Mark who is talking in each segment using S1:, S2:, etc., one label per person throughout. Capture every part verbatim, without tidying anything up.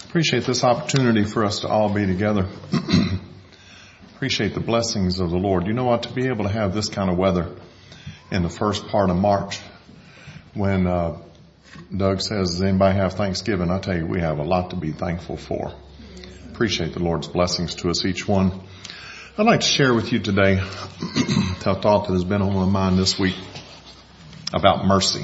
S1: Appreciate this opportunity for us to all be together. Appreciate the blessings of the Lord. You know what? To be able to have this kind of weather in the first part of March, when uh, Doug says, does anybody have Thanksgiving? I tell you, we have a lot to be thankful for. Appreciate the Lord's blessings to us, each one. I'd like to share with you today a thought that has been on my mind this week about mercy.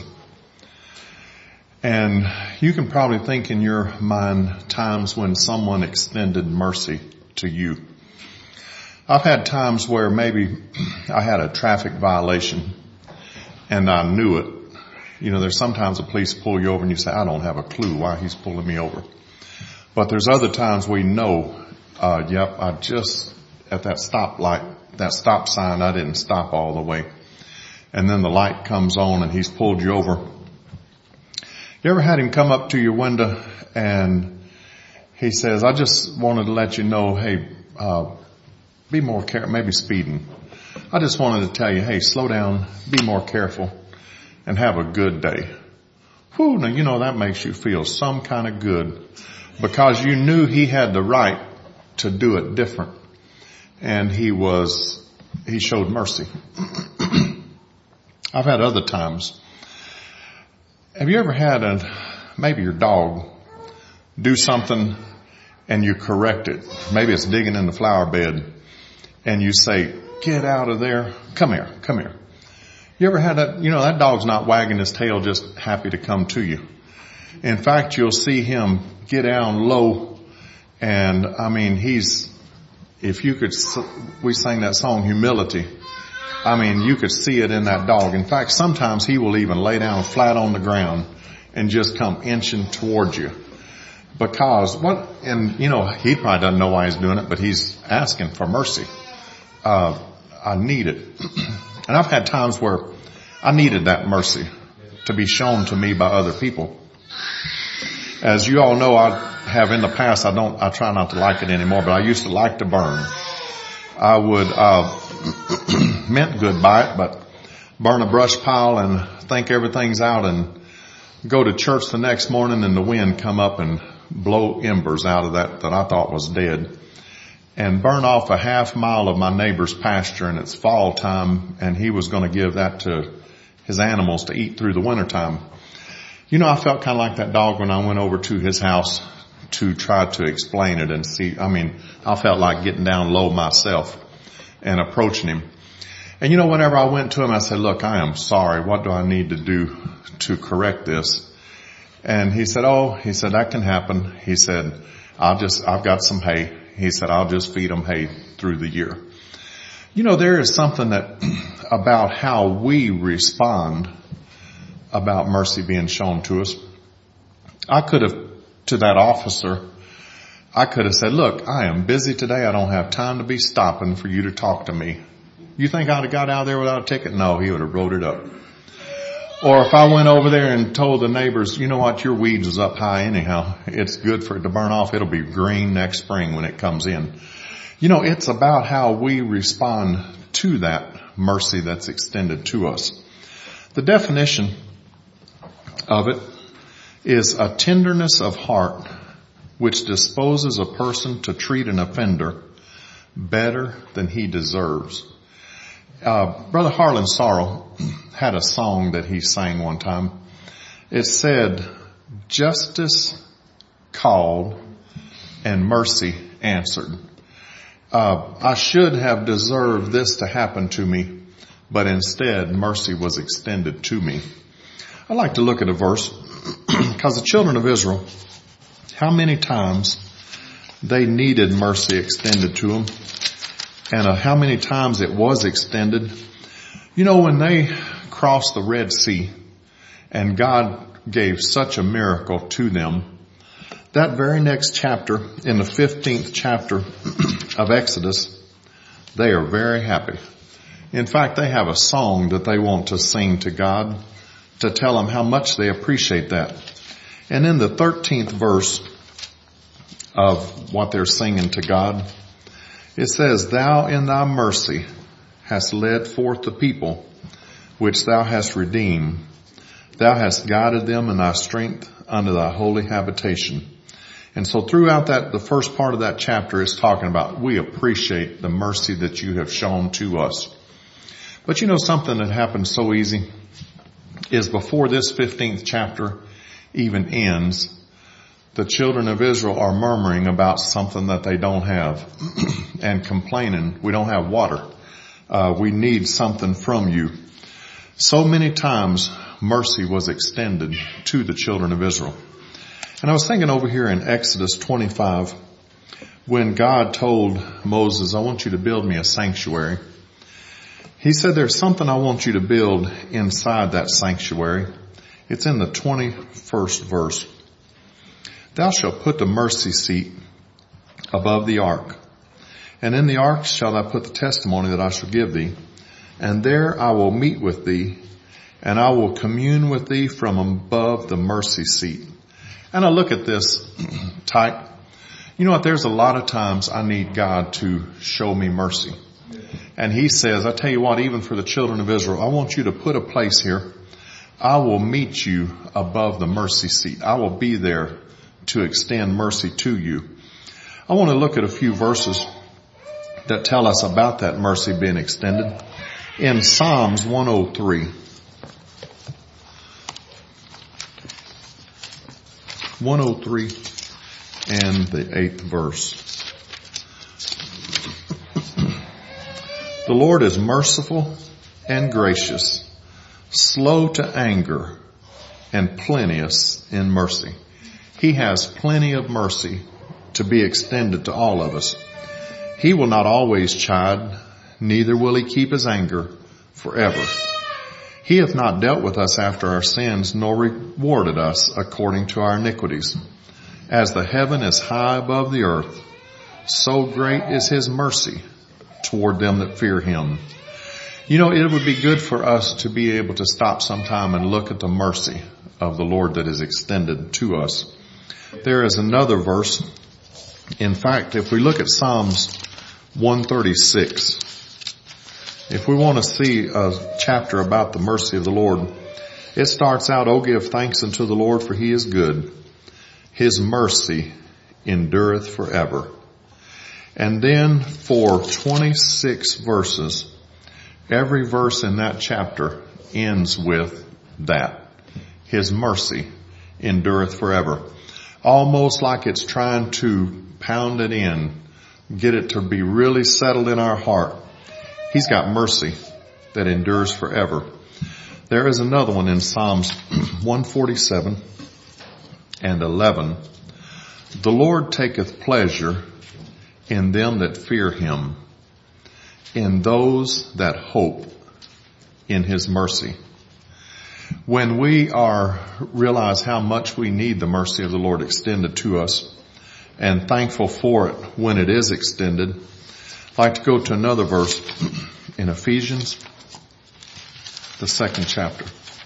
S1: And you can probably think in your mind times when someone extended mercy to you. I've had times where maybe I had a traffic violation and I knew it. You know, there's sometimes the police pull you over and you say, I don't have a clue why he's pulling me over. But there's other times we know, uh, yep, I just, at that stop light, that stop sign, I didn't stop all the way. And then the light comes on and he's pulled you over. You ever had him come up to your window and he says, I just wanted to let you know, hey, uh, be more careful, maybe speeding. I just wanted to tell you, hey, slow down, be more careful, and have a good day. Whew, now you know that makes you feel some kind of good because you knew he had the right to do it different. And he was, he showed mercy. I've had other times. Have you ever had a, maybe your dog do something and you correct it? Maybe it's digging in the flower bed and you say, get out of there. Come here, come here. You ever had that? You know, that dog's not wagging his tail just happy to come to you. In fact, you'll see him get down low and I mean, he's, if you could, we sang that song, Humility. I mean, you could see it in that dog. In fact, sometimes he will even lay down flat on the ground and just come inching towards you. Because what, and you know, he probably doesn't know why he's doing it, but he's asking for mercy. Uh, I need it. And I've had times where I needed that mercy to be shown to me by other people. As you all know, I have in the past, I don't, I try not to like it anymore, but I used to like to burn. I would, uh, meant good by it, but burn a brush pile and think everything's out and go to church the next morning and the wind come up and blow embers out of that that I thought was dead and burn off a half mile of my neighbor's pasture, and it's fall time and he was going to give that to his animals to eat through the winter time. You know, I felt kind of like that dog when I went over to his house to try to explain it and see, I mean, I felt like getting down low myself and approaching him. And you know, whenever I went to him, I said, look, I am sorry. What do I need to do to correct this? And he said, oh, he said, that can happen. He said, I'll just, I've got some hay. He said, I'll just feed them hay through the year. You know, there is something that about how we respond about mercy being shown to us. I could have, to that officer, I could have said, look, I am busy today. I don't have time to be stopping for you to talk to me. You think I'd have got out there without a ticket? No, he would have wrote it up. Or if I went over there and told the neighbors, you know what, your weeds is up high anyhow. It's good for it to burn off. It'll be green next spring when it comes in. You know, it's about how we respond to that mercy that's extended to us. The definition of it is a tenderness of heart which disposes a person to treat an offender better than he deserves. Uh, Brother Harlan Sorrell had a song that he sang one time. It said, justice called and mercy answered. Uh, I should have deserved this to happen to me, but instead mercy was extended to me. I'd like to look at a verse because the children of Israel, how many times they needed mercy extended to them. And uh, how many times it was extended. You know, when they crossed the Red Sea and God gave such a miracle to them, that very next chapter, in the fifteenth chapter of Exodus, they are very happy. In fact, they have a song that they want to sing to God to tell him how much they appreciate that. And in the thirteenth verse of what they're singing to God, it says, thou in thy mercy hast led forth the people which thou hast redeemed. Thou hast guided them in thy strength unto thy holy habitation. And so throughout that, the first part of that chapter is talking about, we appreciate the mercy that you have shown to us. But you know something that happens so easy is before this fifteenth chapter even ends, the children of Israel are murmuring about something that they don't have and complaining, we don't have water. Uh, we need something from you. So many times mercy was extended to the children of Israel. And I was thinking over here in Exodus twenty-five, when God told Moses, I want you to build me a sanctuary. He said, there's something I want you to build inside that sanctuary. It's in the twenty-first verse. Thou shalt put the mercy seat above the ark, and in the ark shalt thou put the testimony that I shall give thee. And there I will meet with thee, and I will commune with thee from above the mercy seat. And I look at this type. You know what? There's a lot of times I need God to show me mercy. And he says, I tell you what, even for the children of Israel, I want you to put a place here. I will meet you above the mercy seat. I will be there to extend mercy to you. I want to look at a few verses that tell us about that mercy being extended. In Psalms one oh three. one oh three and the eighth verse. The Lord is merciful and gracious, slow to anger, and plenteous in mercy. He has plenty of mercy to be extended to all of us. He will not always chide, neither will he keep his anger forever. He hath not dealt with us after our sins, nor rewarded us according to our iniquities. As the heaven is high above the earth, so great is his mercy toward them that fear him. You know, it would be good for us to be able to stop sometime and look at the mercy of the Lord that is extended to us. There is another verse. In fact, if we look at Psalms one thirty-six, if we want to see a chapter about the mercy of the Lord, it starts out, O give thanks unto the Lord, for he is good. His mercy endureth forever. And then for twenty-six verses, every verse in that chapter ends with that. His mercy endureth forever. Almost like it's trying to pound it in, get it to be really settled in our heart. He's got mercy that endures forever. There is another one in Psalms one forty-seven and eleven. The Lord taketh pleasure in them that fear him, in those that hope in his mercy. When we are, realize how much we need the mercy of the Lord extended to us, and thankful for it when it is extended, I'd like to go to another verse in Ephesians, the second chapter.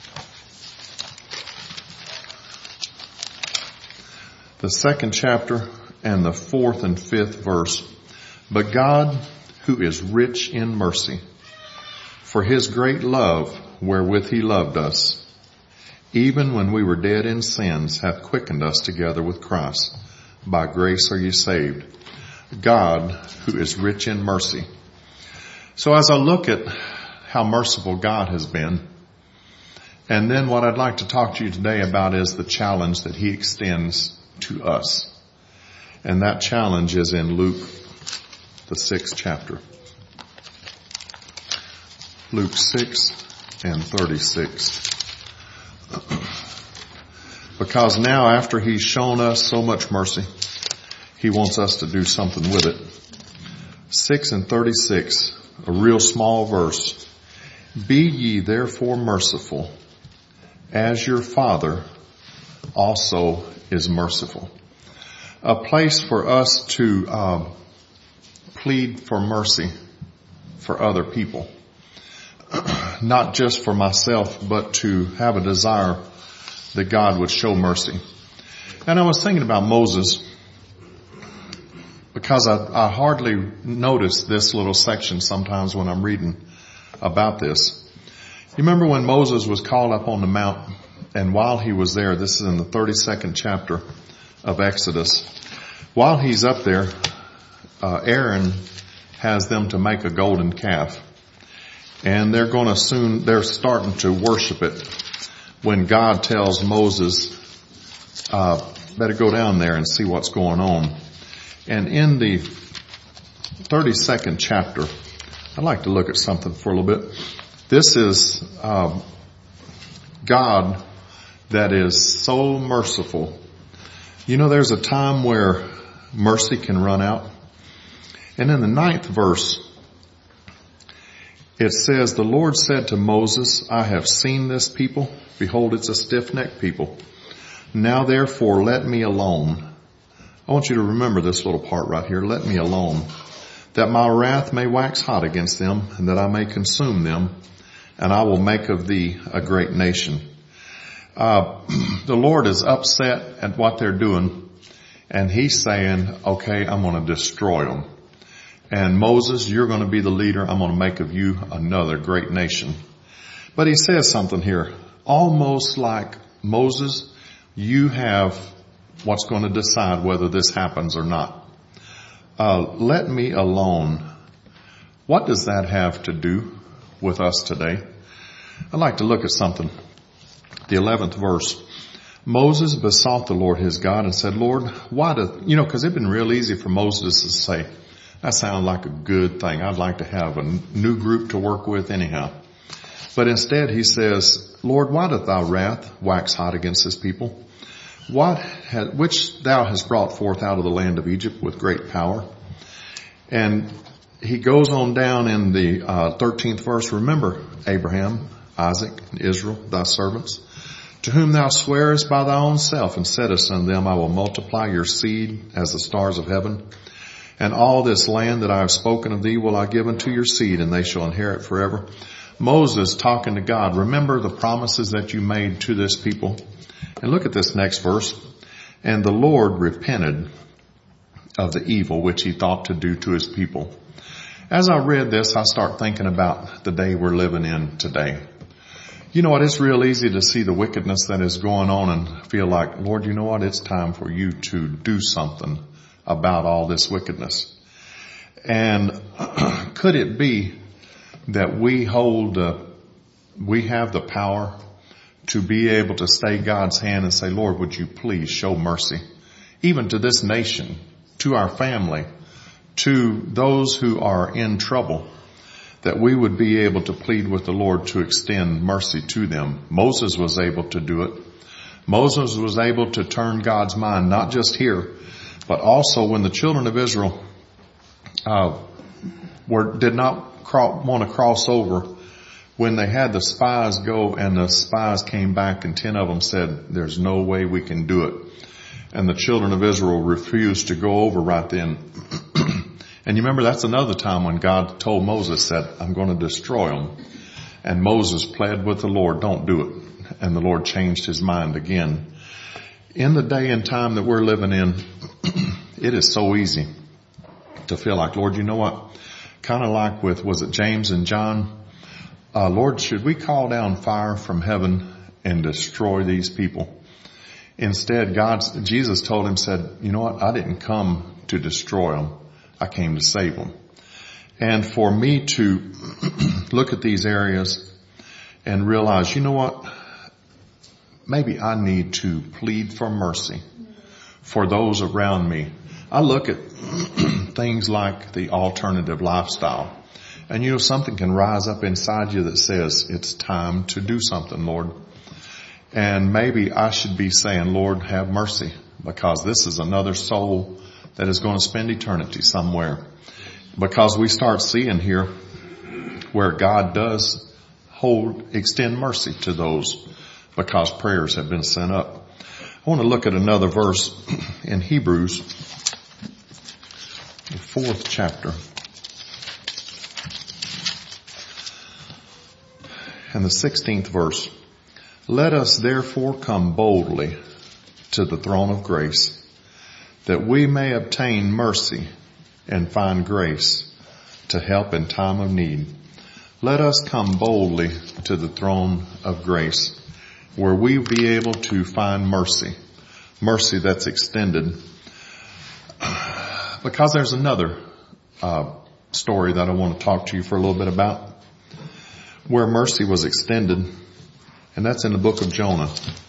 S1: The second chapter and the fourth and fifth verse. But God, who is rich in mercy, for his great love wherewith he loved us, even when we were dead in sins, hath quickened us together with Christ. By grace are you saved. God, who is rich in mercy. So as I look at how merciful God has been, and then what I'd like to talk to you today about is the challenge that he extends to us. And that challenge is in Luke, the sixth chapter. Luke six and thirty-six. Because now after he's shown us so much mercy, he wants us to do something with it. six and thirty-six, a real small verse. Be ye therefore merciful, as your Father also is merciful. A place for us to uh, plead for mercy for other people. Not just for myself, but to have a desire that God would show mercy. And I was thinking about Moses, because I, I hardly notice this little section sometimes when I'm reading about this. You remember when Moses was called up on the mount, and while he was there, this is in the thirty-second chapter of Exodus, While he's up there, uh, Aaron has them to make a golden calf. And they're going to soon, they're starting to worship it when God tells Moses, uh, better go down there and see what's going on. And in the thirty-second chapter, I'd like to look at something for a little bit. This is uh, God that is so merciful. You know, there's a time where mercy can run out. And in the ninth verse, it says, the Lord said to Moses, I have seen this people. Behold, it's a stiff-necked people. Now therefore let me alone. I want you to remember this little part right here. Let me alone, that my wrath may wax hot against them, and that I may consume them, and I will make of thee a great nation. Uh, the Lord is upset at what they're doing, and he's saying, okay, I'm going to destroy them. And Moses, you're going to be the leader. I'm going to make of you another great nation. But he says something here, almost like, Moses, you have what's going to decide whether this happens or not. Uh, let me alone. What does that have to do with us today? I'd like to look at something. The eleventh verse. Moses besought the Lord his God and said, Lord, why do, you know, because it'd been real easy for Moses to say, that sounds like a good thing. I'd like to have a new group to work with anyhow. But instead he says, Lord, why doth thy wrath wax hot against this people? What has, which thou hast brought forth out of the land of Egypt with great power? And he goes on down in the uh, thirteenth verse. Remember Abraham, Isaac, and Israel, thy servants, to whom thou swearest by thy own self, and saidest unto them, I will multiply your seed as the stars of heaven. And all this land that I have spoken of thee will I give unto your seed, and they shall inherit forever. Moses talking to God, remember the promises that you made to this people. And look at this next verse. And the Lord repented of the evil which he thought to do to his people. As I read this, I start thinking about the day we're living in today. You know what? It's real easy to see the wickedness that is going on and feel like, Lord, you know what? It's time for you to do something about all this wickedness. And could it be that we hold, uh, we have the power to be able to stay God's hand and say, Lord, would you please show mercy, even to this nation, to our family, to those who are in trouble, that we would be able to plead with the Lord to extend mercy to them. Moses was able to do it. Moses was able to turn God's mind, not just here, but also when the children of Israel uh, were did not cro- want to cross over, when they had the spies go and the spies came back and ten of them said, there's no way we can do it. And the children of Israel refused to go over right then. And you remember that's another time when God told Moses that I'm going to destroy them. And Moses pled with the Lord, don't do it. And the Lord changed his mind again. In the day and time that we're living in, it is so easy to feel like, Lord, you know what? Kind of like with, was it James and John? Uh, Lord, should we call down fire from heaven and destroy these people? Instead, God, Jesus told him, said, you know what? I didn't come to destroy them. I came to save them. And for me to look at these areas and realize, you know what? Maybe I need to plead for mercy for those around me. I look at things like the alternative lifestyle. And you know, something can rise up inside you that says, it's time to do something, Lord. And maybe I should be saying, Lord, have mercy, because this is another soul that is going to spend eternity somewhere. Because we start seeing here where God does hold, extend mercy to those, because prayers have been sent up. I want to look at another verse in Hebrews, the fourth chapter. And the sixteenth verse. Let us therefore come boldly to the throne of grace, that we may obtain mercy and find grace to help in time of need. Let us come boldly to the throne of grace, where we be able to find mercy, mercy that's extended. because there's another uh, story that I want to talk to you for a little bit about, where mercy was extended, and that's in the book of Jonah.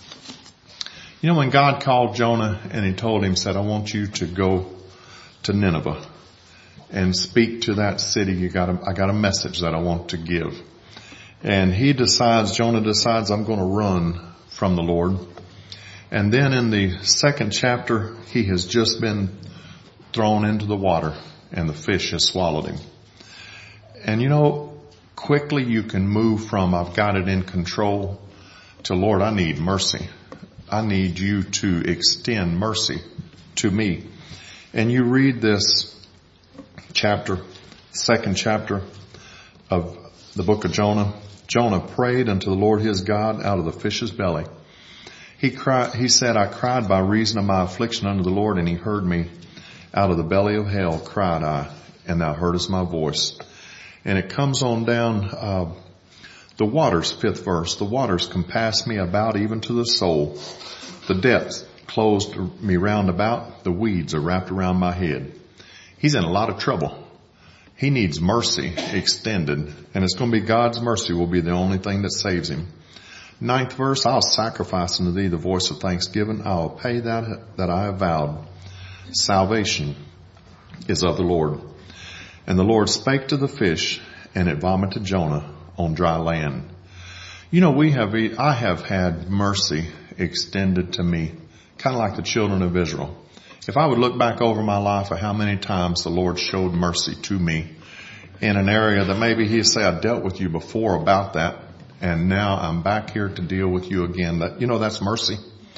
S1: You know, when God called Jonah and he told him, said, I want you to go to Nineveh and speak to that city. You got a, I got a message that I want to give. And he decides, Jonah decides, I'm going to run from the Lord. And then in the second chapter, he has just been thrown into the water and the fish has swallowed him. And you know, quickly you can move from I've got it in control to Lord, I need mercy. I need you to extend mercy to me. And you read this chapter, second chapter of the book of Jonah. Jonah prayed unto the Lord his God out of the fish's belly. He cried, he said, I cried by reason of my affliction unto the Lord, and he heard me. Out of the belly of hell cried I, and thou heardest my voice. And it comes on down, uh, the waters, fifth verse, the waters compassed me about even to the soul. The depths closed me round about. The weeds are wrapped around my head. He's in a lot of trouble. He needs mercy extended, and it's going to be God's mercy will be the only thing that saves him. Ninth verse, I'll sacrifice unto thee the voice of thanksgiving. I'll pay that that I have vowed. Salvation is of the Lord. And the Lord spake to the fish, and it vomited Jonah on dry land. You know, we have, I have had mercy extended to me, kind of like the children of Israel. If I would look back over my life of how many times the Lord showed mercy to me in an area that maybe he'd say, I dealt with you before about that, and now I'm back here to deal with you again. That, you know, that's mercy.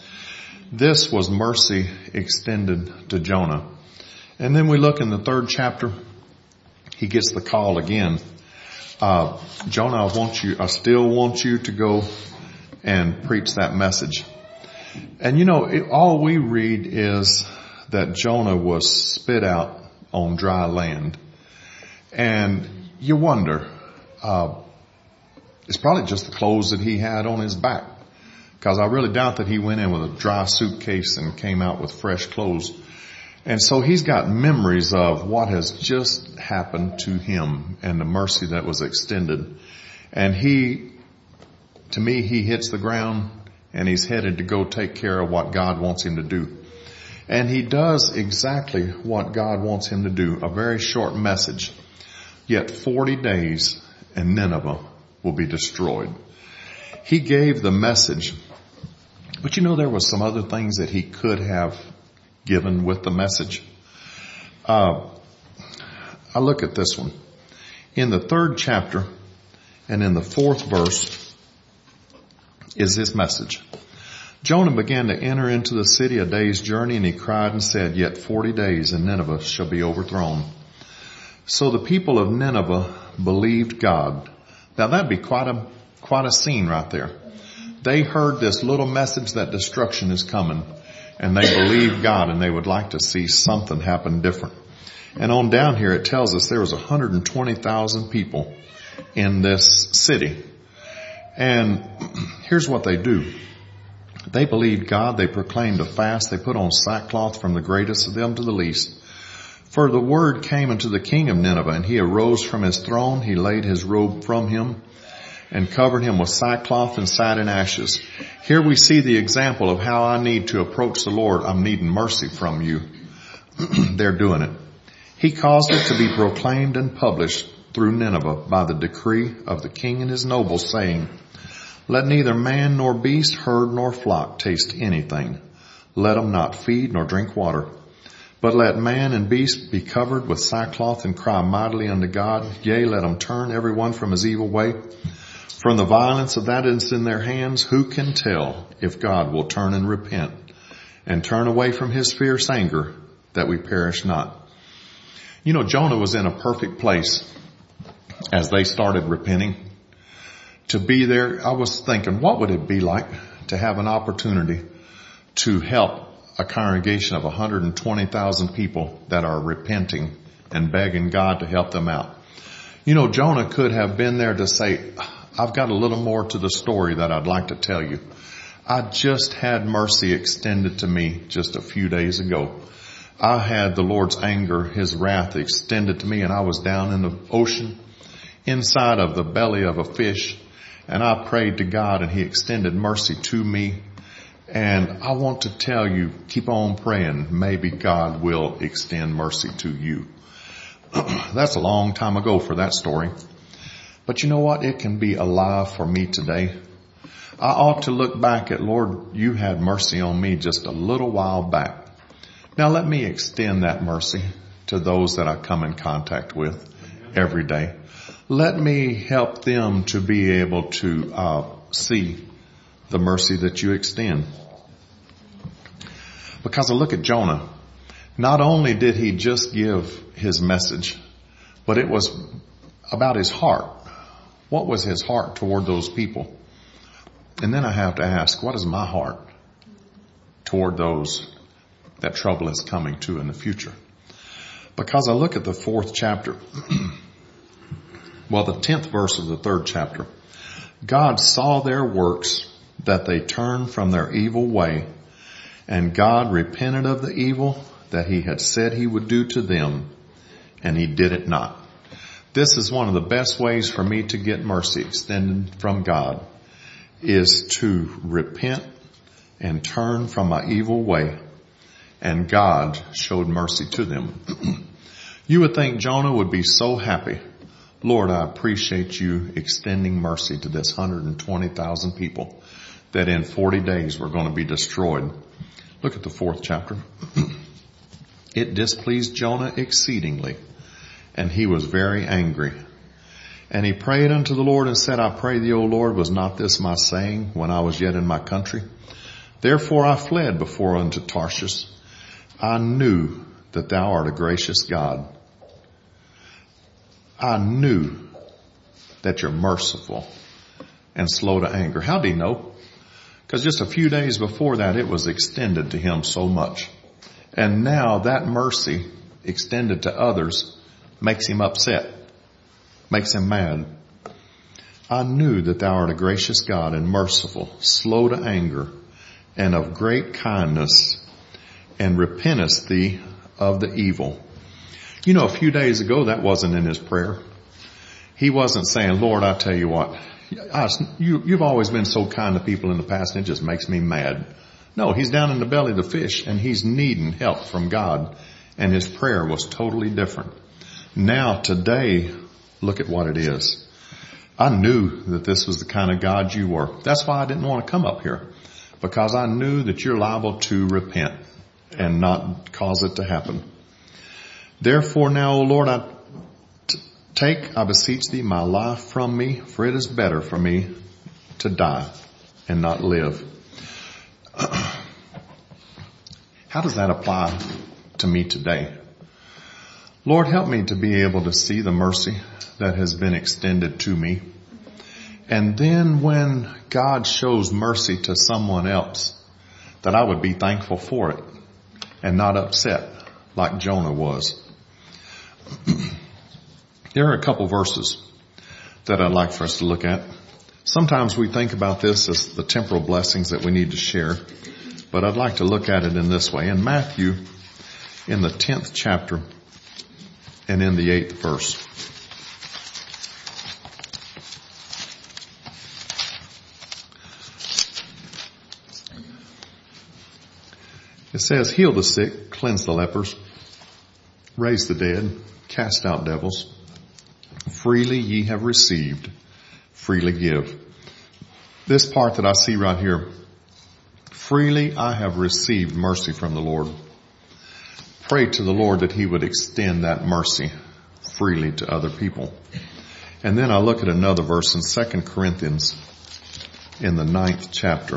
S1: This was mercy extended to Jonah. And then we look in the third chapter, he gets the call again. Uh, Jonah, I want you, I still want you to go and preach that message. And you know, it, all we read is that Jonah was spit out on dry land. And you wonder, uh, it's probably just the clothes that he had on his back. Because I really doubt that he went in with a dry suitcase and came out with fresh clothes. And so he's got memories of what has just happened to him and the mercy that was extended. And he, to me, he hits the ground and he's headed to go take care of what God wants him to do. And he does exactly what God wants him to do. A very short message. Yet forty days and Nineveh will be destroyed. He gave the message, but you know, there was some other things that he could have given with the message. Uh, I look at this one. In the third chapter and in the fourth verse is this message. Jonah began to enter into the city a day's journey, and he cried and said, yet forty days and Nineveh shall be overthrown. So the people of Nineveh believed God. Now that'd be quite a, quite a scene right there. They heard this little message that destruction is coming, and they believed God, and they would like to see something happen different. And on down here it tells us there was one hundred twenty thousand people in this city. And here's what they do. They believed God. They proclaimed a fast. They put on sackcloth from the greatest of them to the least. For the word came unto the king of Nineveh, and he arose from his throne. He laid his robe from him and covered him with sackcloth and sat in ashes. Here we see the example of how I need to approach the Lord. I'm needing mercy from you. They're doing it. He caused it to be proclaimed and published through Nineveh by the decree of the king and his nobles, saying, let neither man nor beast, herd nor flock taste anything. Let them not feed nor drink water. But let man and beast be covered with sackcloth and cry mightily unto God. Yea, let them turn every one from his evil way. From the violence of that is in their hands, who can tell if God will turn and repent and turn away from his fierce anger that we perish not? You know, Jonah was in a perfect place as they started repenting. To be there, I was thinking, what would it be like to have an opportunity to help a congregation of one hundred twenty thousand people that are repenting and begging God to help them out? You know, Jonah could have been there to say, I've got a little more to the story that I'd like to tell you. I just had mercy extended to me just a few days ago. I had the Lord's anger, his wrath extended to me, and I was down in the ocean inside of the belly of a fish, and I prayed to God and he extended mercy to me. And I want to tell you, keep on praying. Maybe God will extend mercy to you. That's a long time ago for that story. But you know what? It can be alive for me today. I ought to look back at, Lord, you had mercy on me just a little while back. Now let me extend that mercy to those that I come in contact with every day. Let me help them to be able to uh, see the mercy that you extend. Because I look at Jonah, not only did he just give his message, but it was about his heart. What was his heart toward those people? And then I have to ask, what is my heart toward those that trouble is coming to in the future? Because I look at the fourth chapter, well, the tenth verse of the third chapter. God saw their works, that they turned from their evil way, and God repented of the evil that he had said he would do to them, and he did it not. This is one of the best ways for me to get mercy extended from God, is to repent and turn from my evil way, and God showed mercy to them. You would think Jonah would be so happy. Lord, I appreciate you extending mercy to this one hundred twenty thousand people that in forty days were going to be destroyed. Look at the fourth chapter. It displeased Jonah exceedingly, and he was very angry. And he prayed unto the Lord and said, I pray thee, O Lord, was not this my saying when I was yet in my country? Therefore I fled before unto Tarshish. I knew that thou art a gracious God. I knew that you're merciful and slow to anger. How did he know? Because just a few days before that, it was extended to him so much. And now that mercy extended to others makes him upset, makes him mad. I knew that thou art a gracious God and merciful, slow to anger, and of great kindness, and repentest thee of the evil. You know, a few days ago, that wasn't in his prayer. He wasn't saying, Lord, I tell you what, I, you, you've always been so kind to people in the past, and it just makes me mad. No, he's down in the belly of the fish, and he's needing help from God, and his prayer was totally different. Now, today, look at what it is. I knew that this was the kind of God you were. That's why I didn't want to come up here, because I knew that you're liable to repent and not cause it to happen. Therefore now, O Lord, I t- take, I beseech thee, my life from me, for it is better for me to die and not live. How does that apply to me today? Lord, help me to be able to see the mercy that has been extended to me. And then when God shows mercy to someone else, that I would be thankful for it and not upset like Jonah was. There are a couple verses that I'd like for us to look at. Sometimes we think about this as the temporal blessings that we need to share, but I'd like to look at it in this way. In Matthew, in the tenth chapter and in the eighth verse. It says, heal the sick, cleanse the lepers, raise the dead, cast out devils. Freely ye have received, freely give. This part that I see right here, freely I have received mercy from the Lord. Pray to the Lord that he would extend that mercy freely to other people. And then I look at another verse in Second Corinthians in the ninth chapter.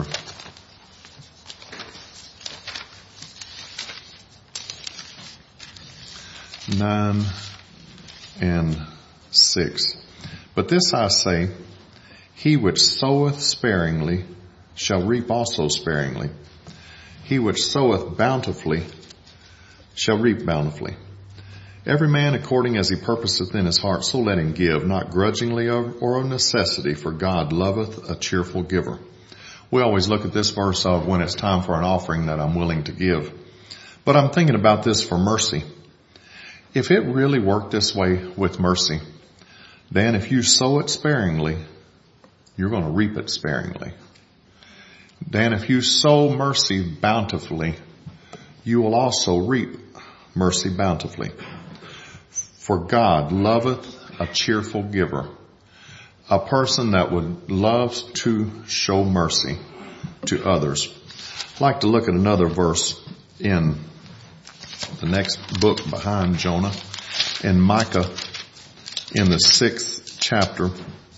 S1: Nine and six. But this I say, he which soweth sparingly shall reap also sparingly. He which soweth bountifully shall reap bountifully. Every man according as he purposeth in his heart, so let him give, not grudgingly or of necessity, for God loveth a cheerful giver. We always look at this verse of when it's time for an offering that I'm willing to give. But I'm thinking about this for mercy. If it really worked this way with mercy, then if you sow it sparingly, you're going to reap it sparingly. Then if you sow mercy bountifully, you will also reap mercy bountifully. For God loveth a cheerful giver, a person that would love to show mercy to others. I'd like to look at another verse in the next book behind Jonah, in Micah, in the sixth chapter.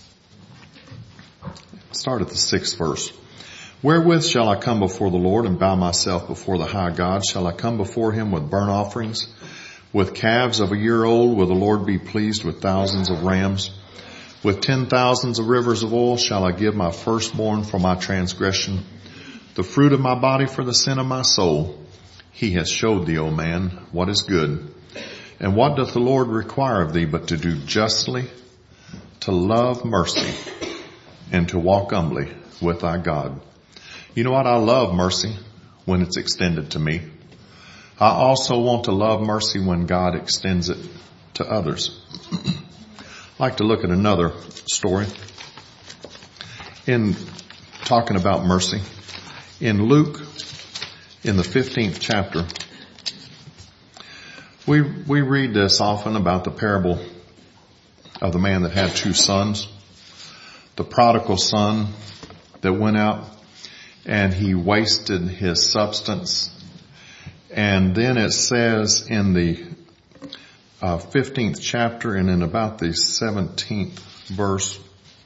S1: Start at the sixth verse. Wherewith shall I come before the Lord and bow myself before the high God? Shall I come before him with burnt offerings, with calves of a year old? Will the Lord be pleased with thousands of rams? With ten thousands of rivers of oil shall I give my firstborn for my transgression, the fruit of my body for the sin of my soul. He has showed thee, O man, what is good. And what doth the Lord require of thee but to do justly, to love mercy, and to walk humbly with thy God? You know what? I love mercy when it's extended to me. I also want to love mercy when God extends it to others. I'd like to look at another story in talking about mercy. In Luke, in the fifteenth chapter, we we read this often about the parable of the man that had two sons. The prodigal son that went out and he wasted his substance. And then it says in the uh, fifteenth chapter and in about the seventeenth verse,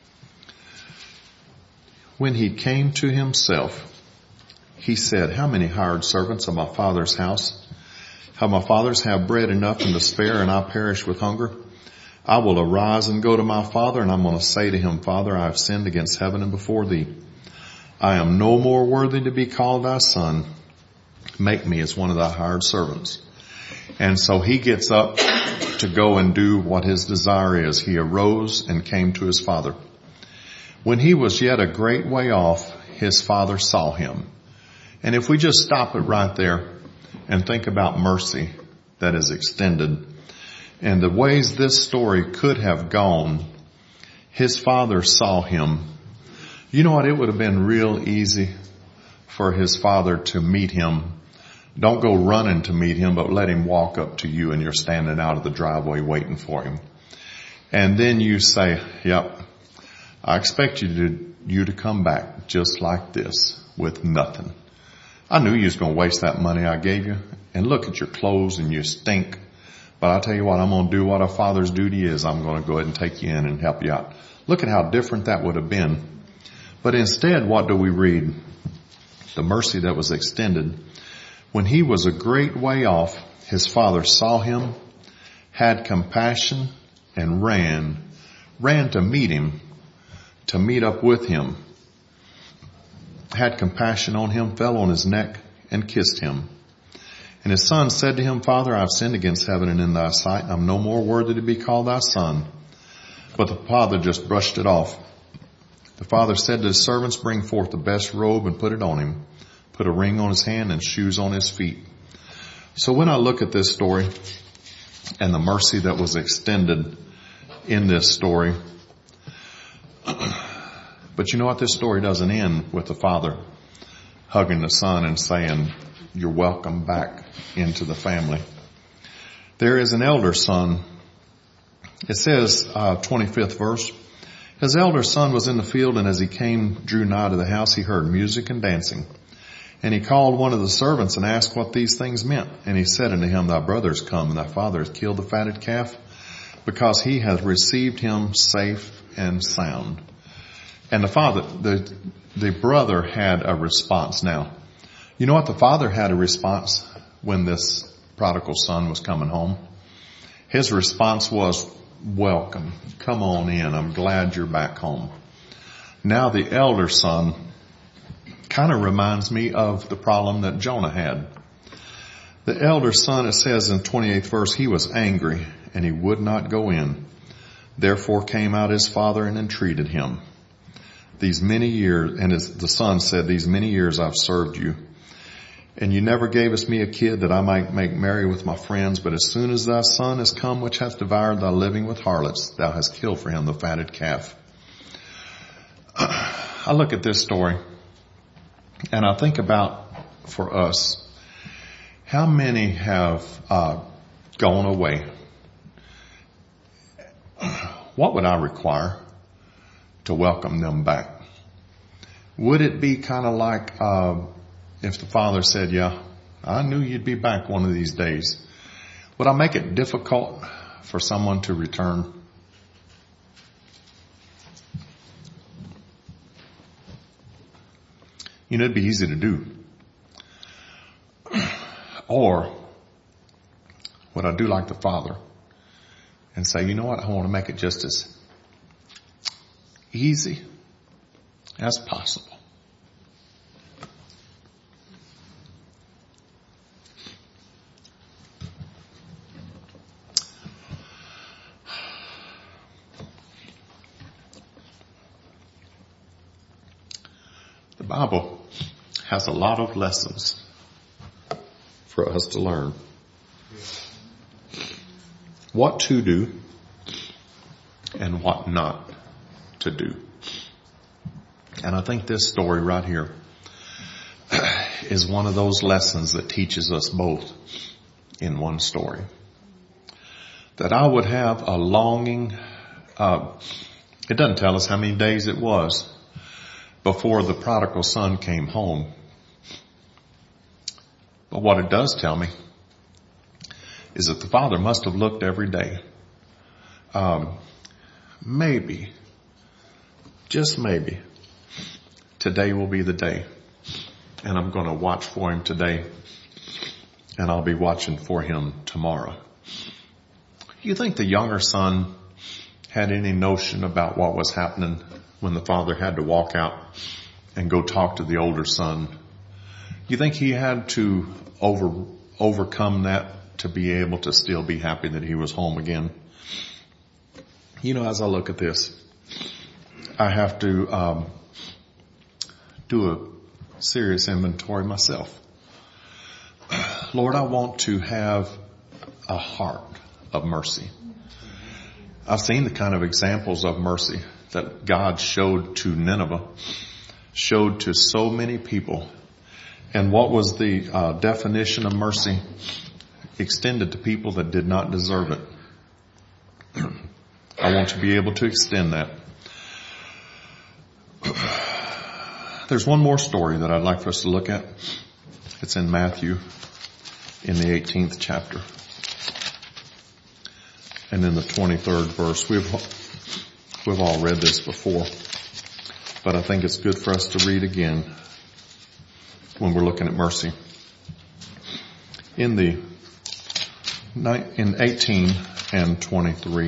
S1: when he came to himself, he said, how many hired servants of my father's house have my fathers have bread enough and to spare, and I perish with hunger? I will arise and go to my father, and I'm going to say to him, Father, I have sinned against heaven and before thee. I am no more worthy to be called thy son. Make me as one of thy hired servants. And so he gets up to go and do what his desire is. He arose and came to his father. When he was yet a great way off, his father saw him. And if we just stop it right there and think about mercy that is extended and the ways this story could have gone, his father saw him. You know what? It would have been real easy for his father to meet him. Don't go running to meet him, but let him walk up to you and you're standing out of the driveway waiting for him. And then you say, yep, I expect you to, you to come back just like this with nothing. I knew you was going to waste that money I gave you. And look at your clothes and you stink. But I'll tell you what, I'm going to do what a father's duty is. I'm going to go ahead and take you in and help you out. Look at how different that would have been. But instead, what do we read? The mercy that was extended. When he was a great way off, his father saw him, had compassion, and ran, ran to meet him, to meet up with him, had compassion on him, fell on his neck, and kissed him. And his son said to him, Father, I have sinned against heaven and in thy sight. I'm no more worthy to be called thy son. But the father just brushed it off. The father said to his servants, bring forth the best robe and put it on him. Put a ring on his hand and shoes on his feet. So when I look at this story and the mercy that was extended in this story, but you know what? This story doesn't end with the father hugging the son and saying, you're welcome back into the family. There is an elder son. It says, uh, twenty-fifth verse, his elder son was in the field, and as he came, drew nigh to the house, he heard music and dancing. And he called one of the servants and asked what these things meant. And he said unto him, thy brother is come, and thy father has killed the fatted calf, because he hath received him safe and sound. And the father, the, the brother had a response. Now, you know what? The father had a response when this prodigal son was coming home. His response was, welcome. Come on in. I'm glad you're back home. Now the elder son kind of reminds me of the problem that Jonah had. The elder son, it says in twenty-eighth verse, he was angry and he would not go in. Therefore came out his father and entreated him. These many years, and his, the son said, these many years I've served you. And you never gavest me a kid that I might make merry with my friends. But as soon as thy son is come, which hath devoured thy living with harlots, thou hast killed for him the fatted calf. I look at this story and I think about, for us, how many have uh, gone away? What would I require to welcome them back? Would it be kind of like uh, if the father said, yeah, I knew you'd be back one of these days? Would I make it difficult for someone to return? You know, it'd be easy to do. Or would I do like the father and say, you know what, I want to make it just as easy as possible. The Bible has a lot of lessons for us to learn. What to do and what not to do. And I think this story right here is one of those lessons that teaches us both in one story. That I would have a longing, uh, it doesn't tell us how many days it was before the prodigal son came home. But what it does tell me is that the father must have looked every day. Um, maybe, just maybe, today will be the day. And I'm going to watch for him today. And I'll be watching for him tomorrow. You think the younger son had any notion about what was happening when the father had to walk out and go talk to the older son? You think he had to over overcome that to be able to still be happy that he was home again? You know, as I look at this, I have to um, do a serious inventory myself. Lord, I want to have a heart of mercy. I've seen the kind of examples of mercy that God showed to Nineveh, showed to so many people. And what was the uh, definition of mercy? Extended to people that did not deserve it. I want to be able to extend that. There's one more story that I'd like for us to look at. It's in Matthew in the eighteenth chapter. And in the twenty-third verse. We've, we've all read this before, but I think it's good for us to read again when we're looking at mercy. In the, in eighteen and twenty-three.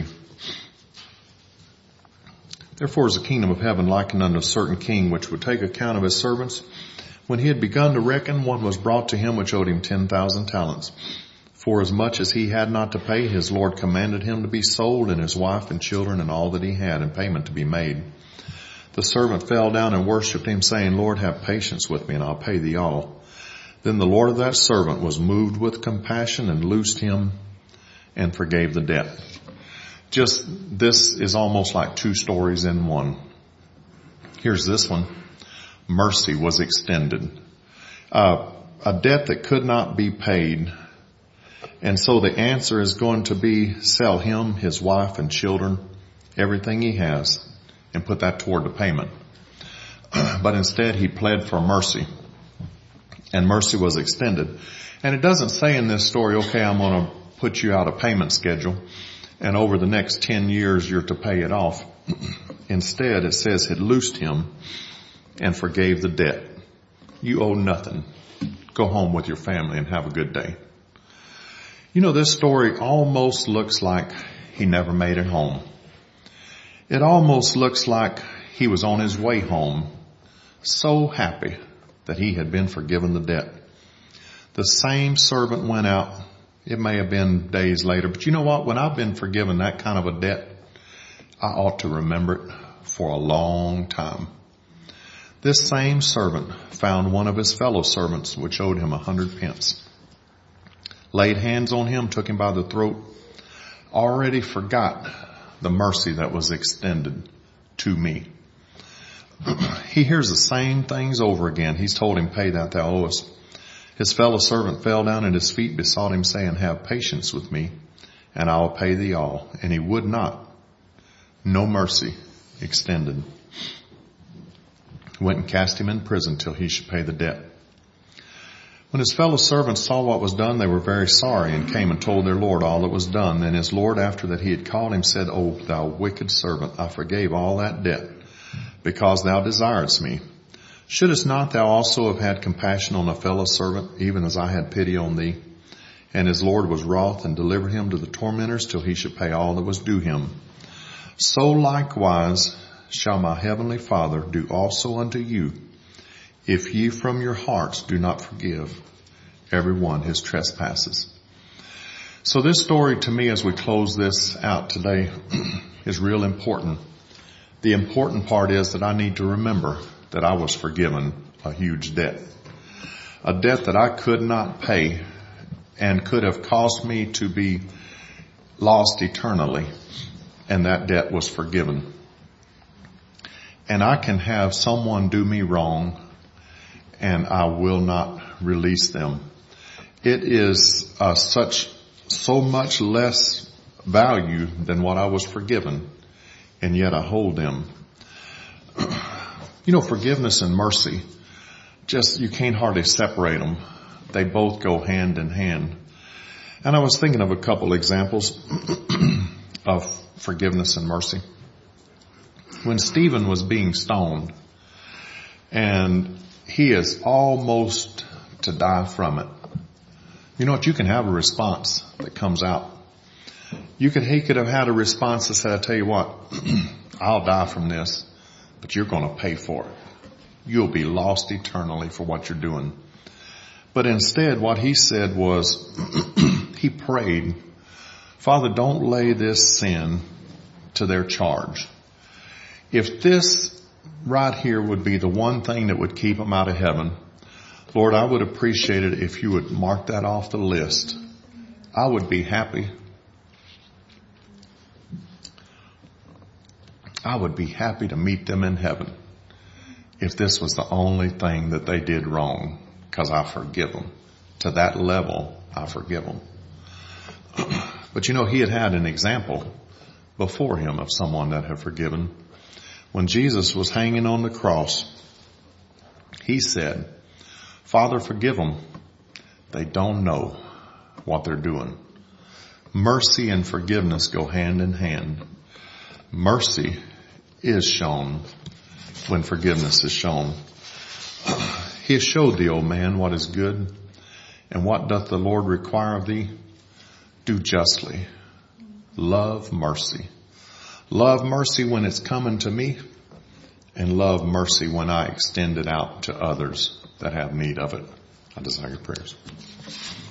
S1: Therefore is the kingdom of heaven likened unto a certain king, which would take account of his servants. When he had begun to reckon, one was brought to him which owed him ten thousand talents. For as much as he had not to pay, his Lord commanded him to be sold, and his wife and children and all that he had, and payment to be made. The servant fell down and worshipped him, saying, Lord, have patience with me, and I'll pay thee all. Then the Lord of that servant was moved with compassion and loosed him and forgave the debt. Just, this is almost like two stories in one. Here's this one. Mercy was extended. Uh, a debt that could not be paid. And so the answer is going to be sell him, his wife and children, everything he has, and put that toward the payment. But instead he pled for mercy. And mercy was extended. And it doesn't say in this story, okay, I'm going to put you out a payment schedule, and over the next ten years you're to pay it off. Instead, it says it loosed him and forgave the debt. You owe nothing. Go home with your family and have a good day. You know, this story almost looks like he never made it home. It almost looks like he was on his way home, so happy that he had been forgiven the debt. The same servant went out. It may have been days later, but you know what? When I've been forgiven that kind of a debt, I ought to remember it for a long time. This same servant found one of his fellow servants which owed him a hundred pence, laid hands on him, took him by the throat, already forgot the mercy that was extended to me. He hears the same things over again. He's told him, pay that thou owest. His fellow servant fell down at his feet, besought him, saying, have patience with me, and I will pay thee all. And he would not. No mercy extended. Went and cast him in prison till he should pay the debt. When his fellow servants saw what was done, they were very sorry, and came and told their Lord all that was done. Then his Lord, after that he had called him, said, O thou wicked servant, I forgave all that debt, because thou desiredst me. Shouldest not thou also have had compassion on a fellow servant, even as I had pity on thee? And his Lord was wroth, and delivered him to the tormentors till he should pay all that was due him. So likewise shall my heavenly Father do also unto you, if ye from your hearts do not forgive every one his trespasses. So this story to me, as we close this out today, is real important. The important part is that I need to remember that I was forgiven a huge debt. A debt that I could not pay and could have caused me to be lost eternally. And that debt was forgiven. And I can have someone do me wrong and I will not release them. It is uh, such, so much less value than what I was forgiven, and yet I hold them. You know, forgiveness and mercy, just, you can't hardly separate them. They both go hand in hand. And I was thinking of a couple examples of forgiveness and mercy. When Stephen was being stoned, and he is almost to die from it. You know what? You can have a response that comes out. You could, he could have had a response that said, I tell you what, I'll die from this, but you're going to pay for it. You'll be lost eternally for what you're doing. But instead, what he said was, he prayed, Father, don't lay this sin to their charge. If this right here would be the one thing that would keep them out of heaven, Lord, I would appreciate it if you would mark that off the list. I would be happy. I would be happy to meet them in heaven if this was the only thing that they did wrong, because I forgive them. To that level, I forgive them. But you know, he had had an example before him of someone that had forgiven. When Jesus was hanging on the cross, he said, Father, forgive them. They don't know what they're doing. Mercy and forgiveness go hand in hand. Mercy is shown when forgiveness is shown. He has showed thee, O man, what is good, and what doth the Lord require of thee? Do justly. Love mercy. Love mercy when it's coming to me, and love mercy when I extend it out to others that have need of it. I desire your prayers.